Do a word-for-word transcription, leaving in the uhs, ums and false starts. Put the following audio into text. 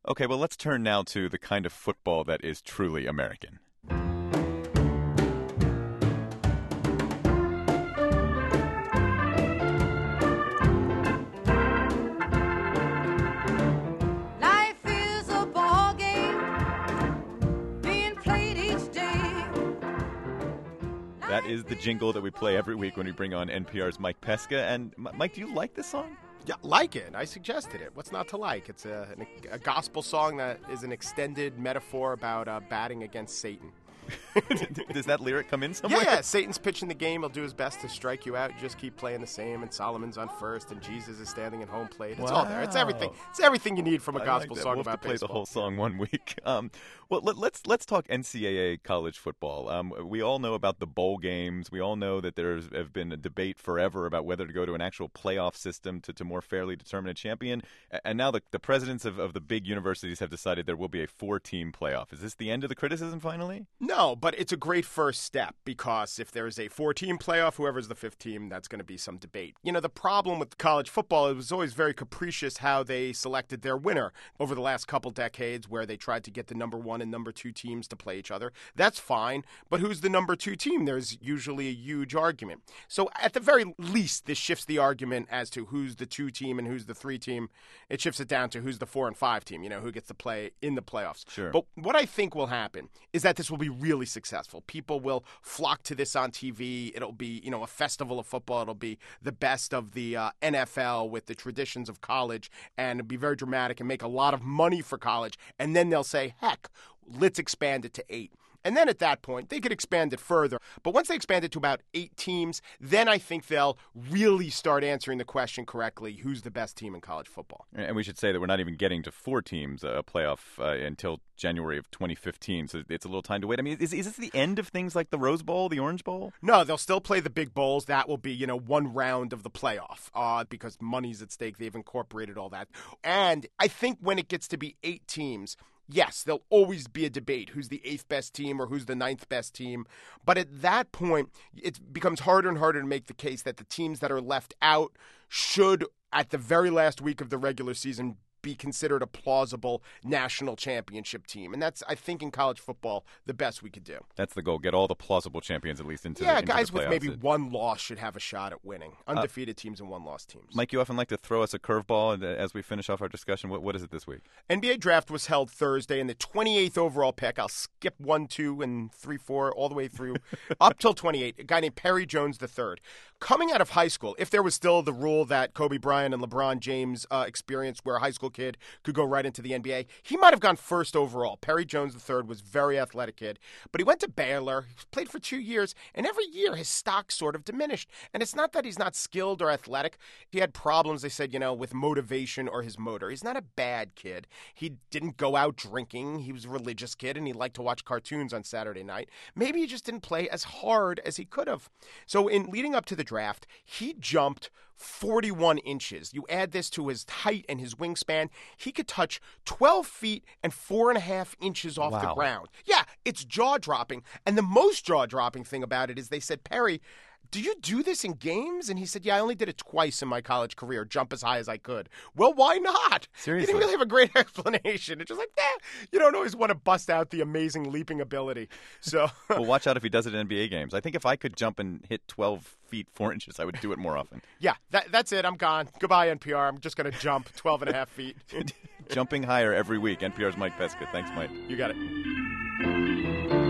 Okay, well, let's turn now to the kind of football that is truly American. Life is a ball game being played each day. That is the jingle that we play every week when we bring on N P R's Mike Pesca. And M- Mike, do you like this song? Yeah, like it. I suggested it. What's not to like? It's a, an, a gospel song that is an extended metaphor about uh, batting against Satan. Does that lyric come in somewhere? Yeah, yeah, Satan's pitching the game. He'll do his best to strike you out. You just keep playing the same, and Solomon's on first, and Jesus is standing at home plate. It's all there. It's everything. It's everything you need from a I gospel like that. song We'll have about to play baseball. the whole song one week. Um, well, let, let's let's talk N C double A college football. Um, we all know about the bowl games. We all know that there have been a debate forever about whether to go to an actual playoff system to, to more fairly determine a champion. And now the, the presidents of, of the big universities have decided there will be a four-team playoff. Is this the end of the criticism finally? No, but it's a great first step because if there's a four-team playoff, whoever's the fifth team, that's going to be some debate. You know, the problem with college football, it was always very capricious how they selected their winner over the last couple decades where they tried to get the number one and number two teams to play each other. That's fine, but who's the number two team? There's usually a huge argument. So at the very least, this shifts the argument as to who's the two team and who's the three team. It shifts it down to who's the four and five team, you know, who gets to play in the playoffs. Sure. But what I think will happen is that this will be really successful. People will flock to this on T V. It'll be, you know, a festival of football. It'll be the best of the uh, N F L with the traditions of college, and it'll be very dramatic and make a lot of money for college. And then they'll say, heck, let's expand it to eight. And then at that point, they could expand it further. But once they expand it to about eight teams, then I think they'll really start answering the question correctly, who's the best team in college football. And we should say that we're not even getting to four teams, a playoff, uh, until January of twenty fifteen, so it's a little time to wait. I mean, is, is this the end of things like the Rose Bowl, the Orange Bowl? No, they'll still play the big bowls. That will be, you know, one round of the playoff uh, because money's at stake. They've incorporated all that. And I think when it gets to be eight teams, yes, there'll always be a debate who's the eighth best team or who's the ninth best team. But at that point, it becomes harder and harder to make the case that the teams that are left out should, at the very last week of the regular season, be considered a plausible national championship team. And that's, I think, in college football, the best we could do. That's the goal. Get all the plausible champions at least into yeah, the into guys the with playoffs. maybe one loss should have a shot at winning. Undefeated uh, teams and one-loss teams. Mike, you often like to throw us a curveball as we finish off our discussion. What, what is it this week? N B A draft was held Thursday, and the twenty-eighth overall pick, I'll skip one, two, and three, four, all the way through, up till twenty-eight, a guy named Perry Jones the third. Coming out of high school, if there was still the rule that Kobe Bryant and LeBron James uh, experienced where a high school kid could go right into the N B A, he might have gone first overall. Perry Jones the third was a very athletic kid, but he went to Baylor, he played for two years, and every year his stock sort of diminished. And it's not that he's not skilled or athletic. He had problems, they said, you know, with motivation or his motor. He's not a bad kid. He didn't go out drinking. He was a religious kid, and he liked to watch cartoons on Saturday night. Maybe he just didn't play as hard as he could have. So in leading up to the draft, he jumped forty-one inches. You add this to his height and his wingspan, he could touch twelve feet and four and a half inches off Wow. the ground. Yeah, it's jaw-dropping. And the most jaw-dropping thing about it is they said, Perry, do you do this in games? And he said, yeah, I only did it twice in my college career, jump as high as I could. Well, why not? Seriously? He didn't really have a great explanation. It's just like, eh, you don't always want to bust out the amazing leaping ability. So, Well, watch out if he does it in N B A games. I think if I could jump and hit twelve feet, four inches, I would do it more often. yeah, that, that's it. I'm gone. Goodbye, N P R. I'm just going to jump twelve and a half feet. Jumping higher every week. N P R's Mike Pesca. Thanks, Mike. You got it.